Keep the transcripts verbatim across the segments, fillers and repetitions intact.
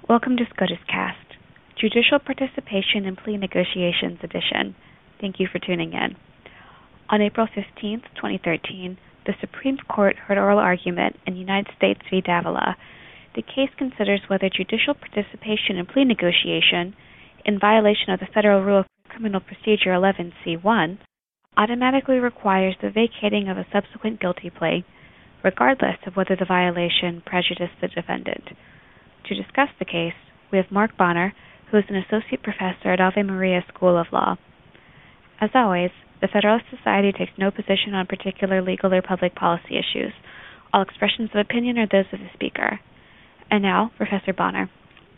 Welcome to SCOTUScast, Judicial Participation in Plea Negotiations Edition. Thank you for tuning in. On April fifteenth, twenty thirteen, the Supreme Court heard oral argument in United States v. Davila. The case considers whether judicial participation in plea negotiation, in violation of the Federal Rule of Criminal Procedure eleven C one, automatically requires the vacating of a subsequent guilty plea, regardless of whether the violation prejudiced the defendant. To discuss the case, we have Mark Bonner, who is an associate professor at Ave Maria School of Law. As always, the Federalist Society takes no position on particular legal or public policy issues. All expressions of opinion are those of the speaker. And now, Professor Bonner.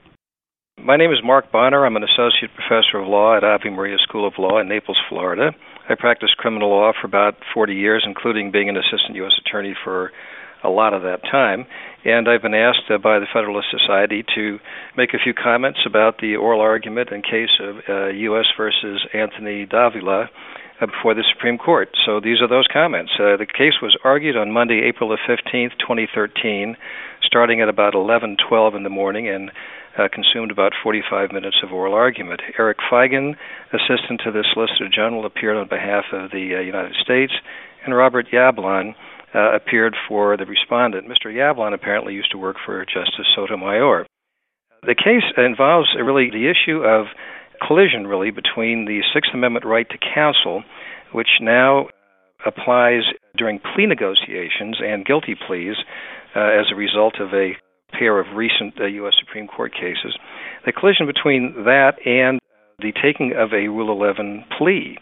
My name is Mark Bonner. I'm an associate professor of law at Ave Maria School of Law in Naples, Florida. I practiced criminal law for about forty years, including being an assistant U S attorney for a lot of that time, and I've been asked uh, by the Federalist Society to make a few comments about the oral argument in case of uh, U S versus Anthony Davila uh, before the Supreme Court. So these are those comments. Uh, the case was argued on Monday, April the fifteenth, twenty thirteen, starting at about eleven twelve in the morning, and uh, consumed about forty-five minutes of oral argument. Eric Feigen, assistant to the Solicitor General, appeared on behalf of the uh, United States, and Robert Yablon Uh, appeared for the respondent. Mister Yablon apparently used to work for Justice Sotomayor. The case involves uh, really the issue of collision, really, between the Sixth Amendment right to counsel, which now applies during plea negotiations and guilty pleas uh, as a result of a pair of recent uh, U S Supreme Court cases. The collision between that and the taking of a Rule eleven plea.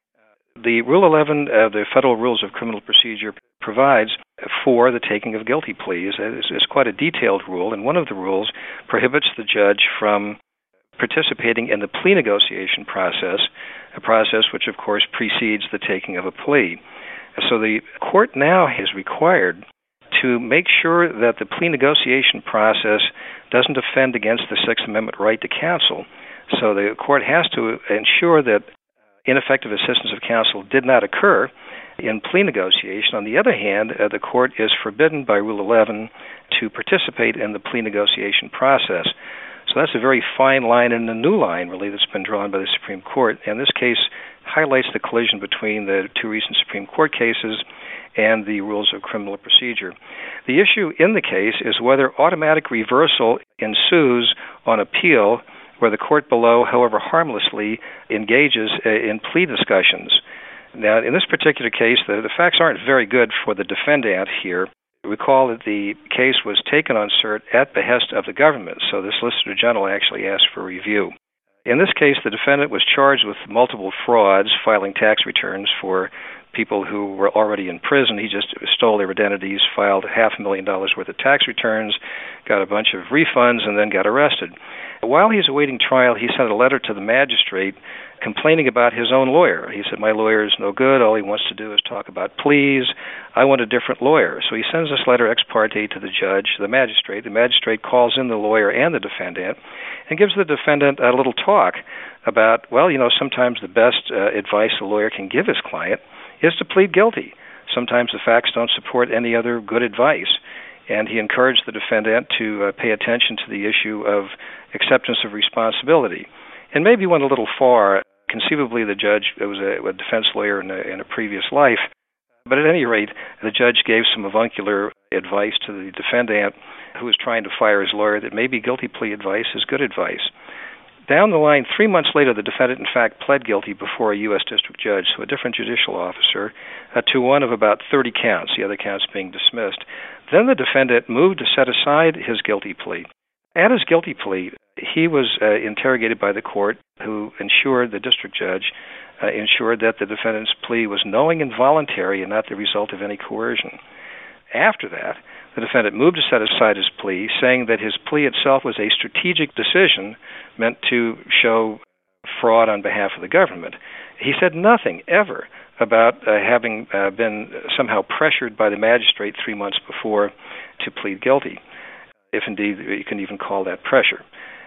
The Rule eleven of the Federal Rules of Criminal Procedure provides for the taking of guilty pleas. It's, it's quite a detailed rule, and one of the rules prohibits the judge from participating in the plea negotiation process, a process which, of course, precedes the taking of a plea. So the court now is required to make sure that the plea negotiation process doesn't offend against the Sixth Amendment right to counsel. So the court has to ensure that ineffective assistance of counsel did not occur in plea negotiation. On the other hand, uh, the court is forbidden by Rule eleven to participate in the plea negotiation process. So that's a very fine line and a new line, really, that's been drawn by the Supreme Court. And this case highlights the collision between the two recent Supreme Court cases and the rules of criminal procedure. The issue in the case is whether automatic reversal ensues on appeal where the court below, however harmlessly, engages in plea discussions. Now, in this particular case, the, the facts aren't very good for the defendant here. Recall that the case was taken on cert at behest of the government, so the Solicitor General actually asked for review. In this case, the defendant was charged with multiple frauds, filing tax returns for people who were already in prison. He just stole their identities, filed half a million dollars worth of tax returns, got a bunch of refunds, and then got arrested. While he's awaiting trial, he sent a letter to the magistrate complaining about his own lawyer. He said, my lawyer is no good. All he wants to do is talk about pleas. I want a different lawyer. So he sends this letter ex parte to the judge, the magistrate. The magistrate calls in the lawyer and the defendant and gives the defendant a little talk about, well, you know, sometimes the best uh, advice a lawyer can give his client is to plead guilty. Sometimes the facts don't support any other good advice. And he encouraged the defendant to uh, pay attention to the issue of acceptance of responsibility. And maybe went a little far. Conceivably, the judge was a, a defense lawyer in a, in a previous life. But at any rate, the judge gave some avuncular advice to the defendant who was trying to fire his lawyer that maybe guilty plea advice is good advice. Down the line, three months later, the defendant, in fact, pled guilty before a U S district judge, so a different judicial officer, uh, to one of about thirty counts, the other counts being dismissed. Then the defendant moved to set aside his guilty plea. At his guilty plea, he was uh, interrogated by the court, who ensured, the district judge, uh, ensured that the defendant's plea was knowing and voluntary and not the result of any coercion. After that, the defendant moved to set aside his plea, saying that his plea itself was a strategic decision meant to show fraud on behalf of the government. He said nothing ever about uh, having uh, been somehow pressured by the magistrate three months before to plead guilty, if indeed you can even call that pressure.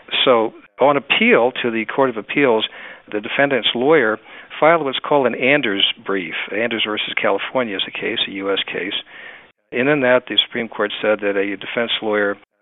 So on appeal to the Court of Appeals, the defendant's lawyer filed what's called an Anders brief. Anders versus California is a case, a U S case. And in that, the Supreme Court said that a defense lawyer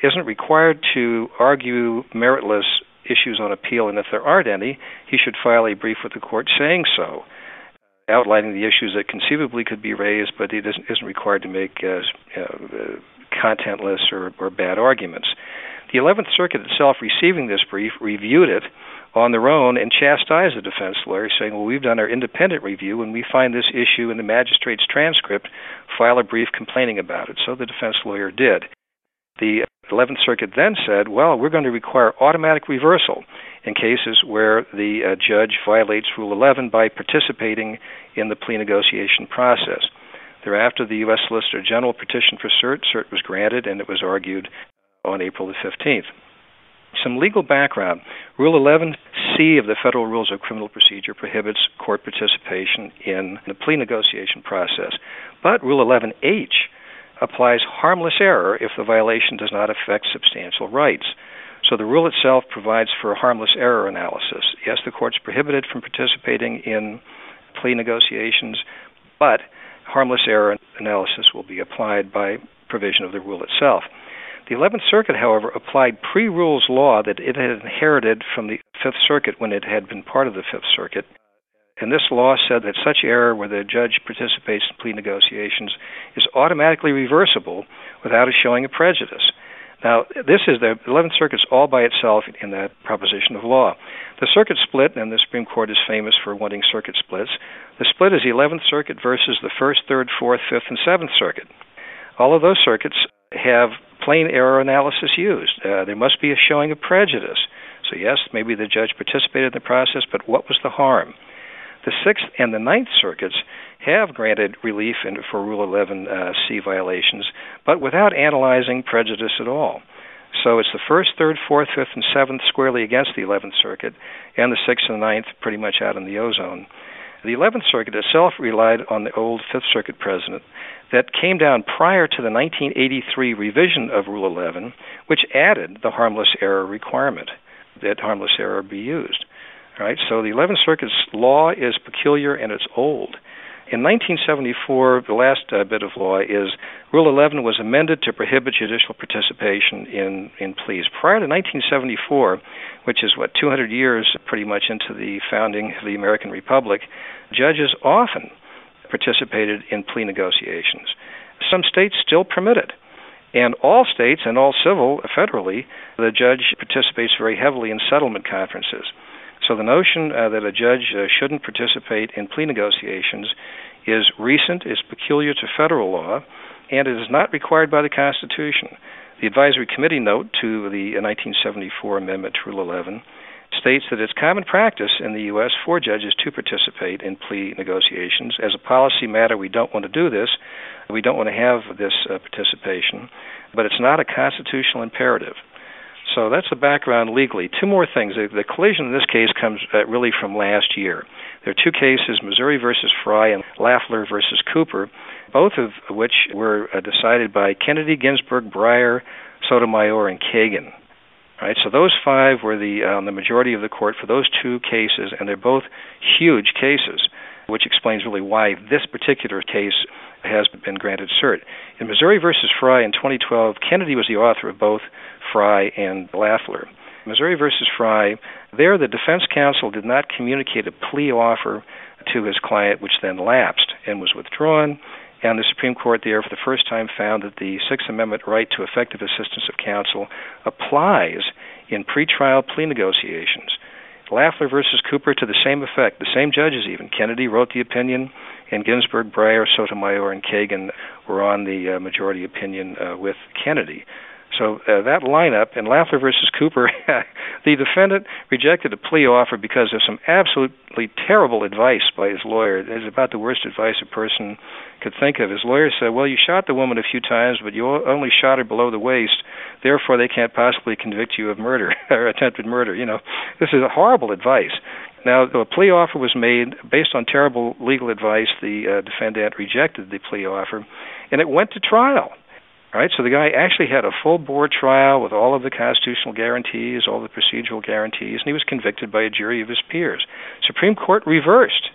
isn't required to argue meritless issues on appeal, and if there aren't any, he should file a brief with the court saying so, outlining the issues that conceivably could be raised, but he doesn't, isn't required to make uh, uh, contentless or, or bad arguments. The eleventh Circuit itself, receiving this brief, reviewed it on their own and chastised the defense lawyer, saying, well, we've done our independent review, and we find this issue in the magistrate's transcript, file a brief complaining about it. So the defense lawyer did. The eleventh Circuit then said, well, we're going to require automatic reversal in cases where the uh, judge violates Rule eleven by participating in the plea negotiation process. Thereafter, the U S Solicitor General petitioned for cert. Cert was granted, and it was argued on April the fifteenth. Some legal background. Rule eleven C of the Federal Rules of Criminal Procedure prohibits court participation in the plea negotiation process. But Rule eleven H applies harmless error if the violation does not affect substantial rights. So the rule itself provides for a harmless error analysis. Yes, the court's prohibited from participating in plea negotiations, but harmless error analysis will be applied by provision of the rule itself. The eleventh Circuit, however, applied pre-rules law that it had inherited from the Fifth Circuit when it had been part of the Fifth Circuit. And this law said that such error where the judge participates in plea negotiations is automatically reversible without a showing of prejudice. Now, this is the eleventh Circuit's all by itself in that proposition of law. The circuit split, and the Supreme Court is famous for wanting circuit splits. The split is the eleventh Circuit versus the First, Third, Fourth, Fifth, and Seventh Circuit. All of those circuits have plain error analysis used. Uh, there must be a showing of prejudice. So yes, maybe the judge participated in the process, but what was the harm? The Sixth and the Ninth Circuits have granted relief in, for Rule eleven C violations, but without analyzing prejudice at all. So it's the First, Third, Fourth, Fifth, and Seventh squarely against the eleventh Circuit, and the Sixth and the Ninth pretty much out in the ozone. The eleventh Circuit itself relied on the old Fifth Circuit precedent that came down prior to the nineteen eighty-three revision of Rule eleven, which added the harmless error requirement, that harmless error be used. All right, so the eleventh Circuit's law is peculiar and it's old. In nineteen seventy-four, the last uh, bit of law is Rule eleven was amended to prohibit judicial participation in, in pleas. Prior to nineteen seventy-four, which is, what, two hundred years pretty much into the founding of the American Republic, judges often participated in plea negotiations. Some states still permit it. And all states and all civil, federally, the judge participates very heavily in settlement conferences. So the notion uh, that a judge uh, shouldn't participate in plea negotiations is recent, is peculiar to federal law, and it is not required by the Constitution. The advisory committee note to the nineteen seventy-four amendment to Rule eleven states that it's common practice in the U S for judges to participate in plea negotiations. As a policy matter, we don't want to do this. We don't want to have this uh, participation, but it's not a constitutional imperative. So that's the background legally. Two more things. The, the collision in this case comes uh, really from last year. There are two cases, Missouri versus Fry and Lafler versus Cooper, both of which were uh, decided by Kennedy, Ginsburg, Breyer, Sotomayor, and Kagan. All right, so those five were the um, the majority of the court for those two cases, and they're both huge cases, which explains really why this particular case has been granted cert. In Missouri versus Fry in twenty twelve, Kennedy was the author of both Fry and Lafler. Missouri versus Fry, there the defense counsel did not communicate a plea offer to his client, which then lapsed and was withdrawn, and the Supreme Court there for the first time found that the Sixth Amendment right to effective assistance of counsel applies in pretrial plea negotiations. Lafler versus Cooper to the same effect, the same judges even. Kennedy wrote the opinion, and Ginsburg, Breyer, Sotomayor, and Kagan were on the uh, majority opinion uh, with Kennedy. So uh, that lineup, in Lafler versus Cooper, the defendant rejected a plea offer because of some absolutely terrible advice by his lawyer. It is about the worst advice a person could think of. His lawyer said, well, you shot the woman a few times, but you only shot her below the waist. Therefore, they can't possibly convict you of murder or attempted murder. You know, this is a horrible advice. Now, the plea offer was made based on terrible legal advice. The uh, defendant rejected the plea offer, and it went to trial. All right, so the guy actually had a full board trial with all of the constitutional guarantees, all the procedural guarantees, and he was convicted by a jury of his peers. Supreme Court reversed.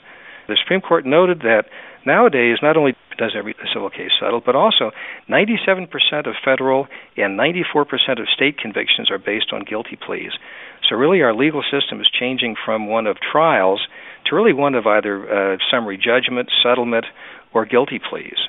The Supreme Court noted that nowadays not only does every civil case settle, but also ninety-seven percent of federal and ninety-four percent of state convictions are based on guilty pleas. So really our legal system is changing from one of trials to really one of either uh, summary judgment, settlement, or guilty pleas.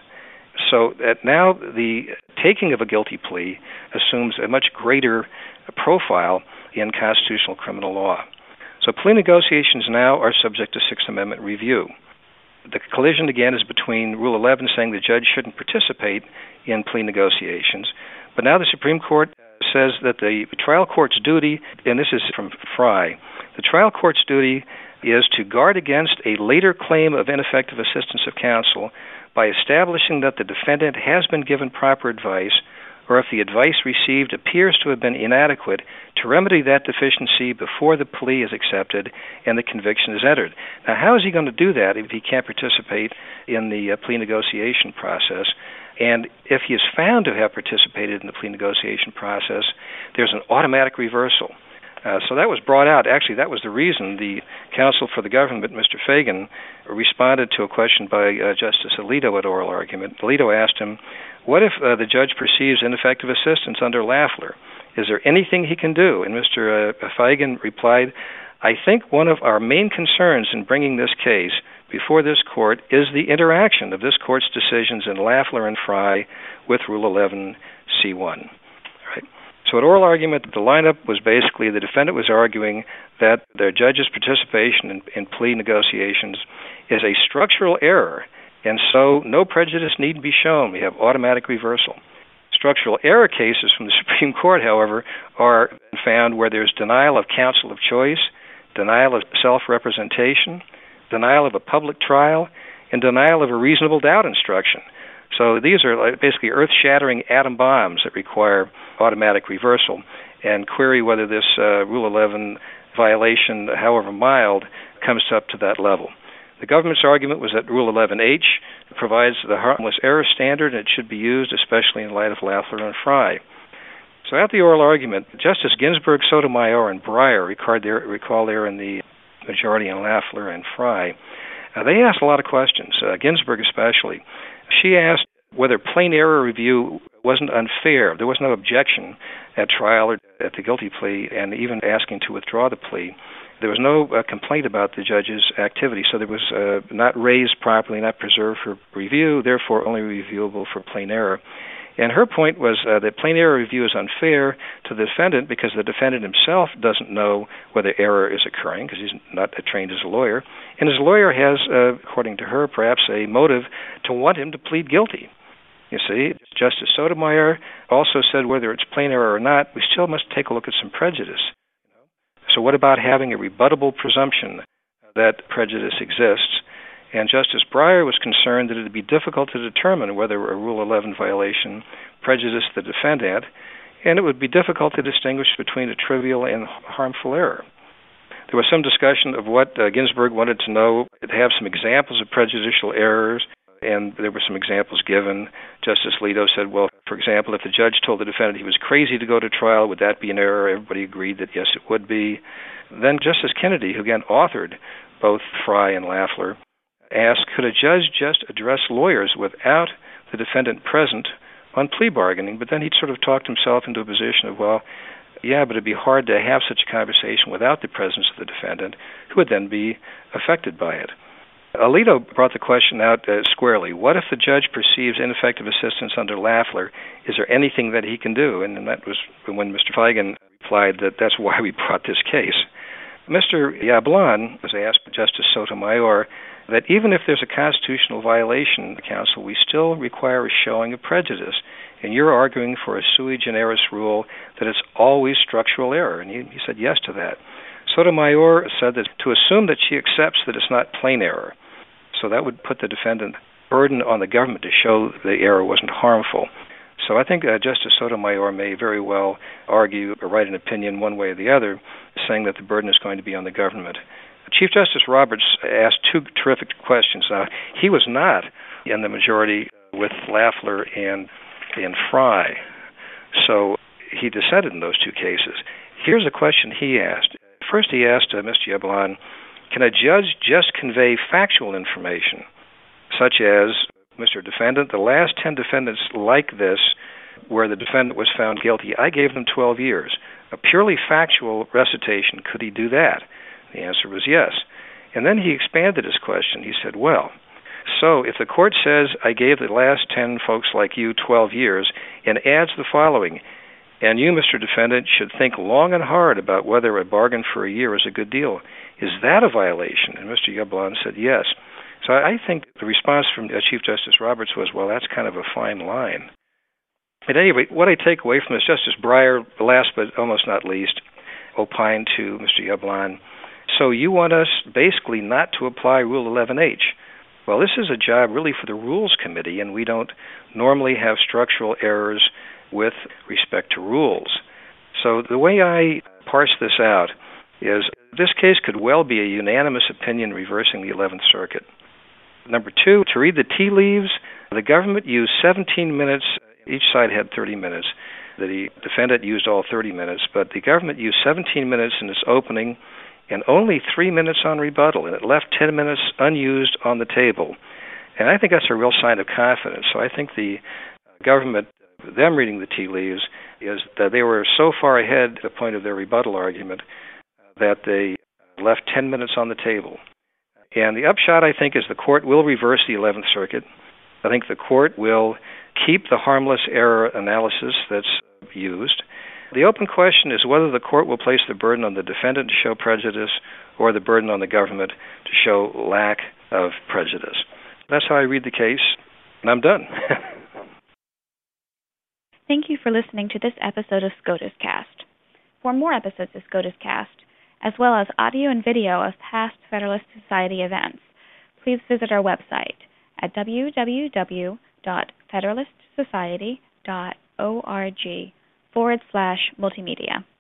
So that now the taking of a guilty plea assumes a much greater profile in constitutional criminal law. So plea negotiations now are subject to Sixth Amendment review. The collision, again, is between Rule eleven saying the judge shouldn't participate in plea negotiations, but now the Supreme Court says that the trial court's duty, and this is from Frye, the trial court's duty is to guard against a later claim of ineffective assistance of counsel by establishing that the defendant has been given proper advice, or if the advice received appears to have been inadequate, to remedy that deficiency before the plea is accepted and the conviction is entered. Now, how is he going to do that if he can't participate in the uh, plea negotiation process? And if he is found to have participated in the plea negotiation process, there's an automatic reversal. Uh, so that was brought out. Actually, that was the reason the counsel for the government, Mister Fagan, responded to a question by uh, Justice Alito at oral argument. Alito asked him, what if uh, the judge perceives ineffective assistance under Lafler? Is there anything he can do? And Mister Uh, Fagan replied, I think one of our main concerns in bringing this case before this court is the interaction of this court's decisions in Lafler and Frye with Rule eleven C one. Right. So at oral argument, the lineup was basically the defendant was arguing that the judge's participation in, in plea negotiations is a structural error, and so no prejudice need be shown. We have automatic reversal. Structural error cases from the Supreme Court, however, are found where there's denial of counsel of choice, denial of self-representation, denial of a public trial, and denial of a reasonable doubt instruction. So these are basically earth-shattering atom bombs that require automatic reversal, and query whether this uh, Rule eleven violation, however mild, comes up to that level. The government's argument was that Rule eleven H provides the harmless error standard, and it should be used, especially in light of Lafler and Frye. So at the oral argument, Justice Ginsburg, Sotomayor, and Breyer, recall there in the majority in Lafler and Frye, uh, they asked a lot of questions, uh, Ginsburg especially. She asked whether plain error review wasn't unfair. There was no objection at trial or at the guilty plea, and even asking to withdraw the plea. There was no uh, complaint about the judge's activity, so there was uh, not raised properly, not preserved for review, therefore only reviewable for plain error. And her point was uh, that plain error review is unfair to the defendant because the defendant himself doesn't know whether error is occurring because he's not trained as a lawyer. And his lawyer has, uh, according to her, perhaps a motive to want him to plead guilty. You see, Justice Sotomayor also said whether it's plain error or not, we still must take a look at some prejudice. So what about having a rebuttable presumption that prejudice exists? And Justice Breyer was concerned that it would be difficult to determine whether a Rule eleven violation prejudiced the defendant, and it would be difficult to distinguish between a trivial and harmful error. There was some discussion of what uh, Ginsburg wanted to know, to have some examples of prejudicial errors, and there were some examples given. Justice Alito said, well, for example, if the judge told the defendant he was crazy to go to trial, would that be an error? Everybody agreed that yes, it would be. Then Justice Kennedy, who again authored both Frye and Lafler, asked, could a judge just address lawyers without the defendant present on plea bargaining? But then he sort of talked himself into a position of, well, yeah, but it'd be hard to have such a conversation without the presence of the defendant, who would then be affected by it. Alito brought the question out uh, squarely. What if the judge perceives ineffective assistance under Lafler? Is there anything that he can do? And, and that was when Mister Fagan replied that that's why we brought this case. Mister Yablon was asked by Justice Sotomayor that even if there's a constitutional violation, the counsel, we still require a showing of prejudice. And you're arguing for a sui generis rule that it's always structural error. And he, he said yes to that. Sotomayor said that to assume that she accepts that it's not plain error, so that would put the defendant burden on the government to show the error wasn't harmful. So I think uh, Justice Sotomayor may very well argue or write an opinion one way or the other, saying that the burden is going to be on the government. Chief Justice Roberts asked two terrific questions. Now, he was not in the majority with Lafler and, and Frye, so he dissented in those two cases. Here's a question he asked. First, he asked uh, Mister Yablon Can a judge just convey factual information, such as, Mister Defendant, the last ten defendants like this, where the defendant was found guilty, I gave them twelve years. A purely factual recitation, could he do that? The answer was yes. And then he expanded his question. He said, well, so if the court says I gave the last ten folks like you twelve years and adds the following, and you, Mister Defendant, should think long and hard about whether a bargain for a year is a good deal, is that a violation? And Mister Yablon said yes. So I think the response from Chief Justice Roberts was, well, that's kind of a fine line. At any rate, what I take away from this, Justice Breyer, last but almost not least, opined to Mister Yablon, so you want us basically not to apply Rule eleven H. Well, this is a job really for the Rules Committee, and we don't normally have structural errors with respect to rules. So the way I parse this out is this case could well be a unanimous opinion reversing the eleventh Circuit. Number two, to read the tea leaves, the government used seventeen minutes. Each side had thirty minutes. The defendant used all thirty minutes, but the government used seventeen minutes in its opening and only three minutes on rebuttal, and it left ten minutes unused on the table. And I think that's a real sign of confidence. So I think the government, them reading the tea leaves, is that they were so far ahead at the point of their rebuttal argument that they left ten minutes on the table. And the upshot, I think, is the court will reverse the eleventh Circuit. I think the court will keep the harmless error analysis that's used. The open question is whether the court will place the burden on the defendant to show prejudice or the burden on the government to show lack of prejudice. That's how I read the case, and I'm done. Thank you for listening to this episode of SCOTUS Cast. For more episodes of SCOTUS Cast, as well as audio and video of past Federalist Society events, please visit our website at w w w dot federalist society dot org forward slash multimedia.